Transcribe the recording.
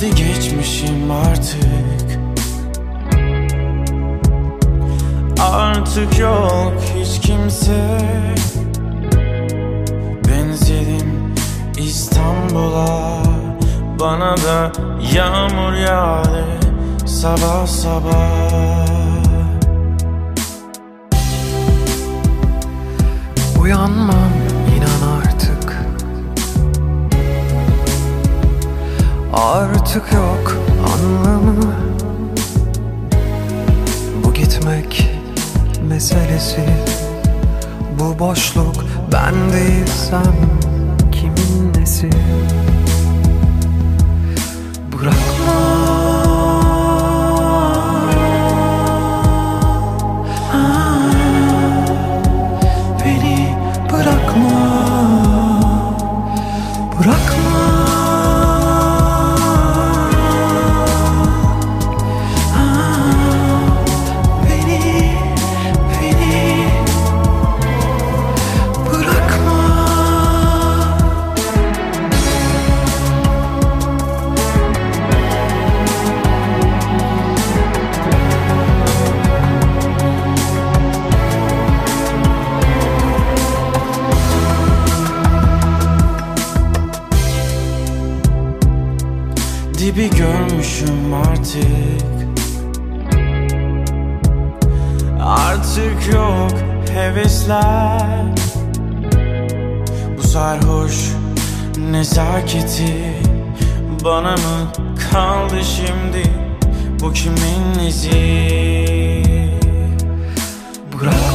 Geçti geçmişim artık. Artık yok hiç kimse. Benzedim İstanbul'a, bana da yağmur yağdı sabah sabah. Uyanmam inan artık. Artık yok anlamı. Bu gitmek meselesi. Bu boşluk ben değilsem kimin nesi? Bırakma, beni bırakma, bırakma. Dibi görmüşüm artık. Artık yok hevesler. Bu sarhoş nezaketi bana mı kaldı şimdi? Bu kimin izi? Bırak.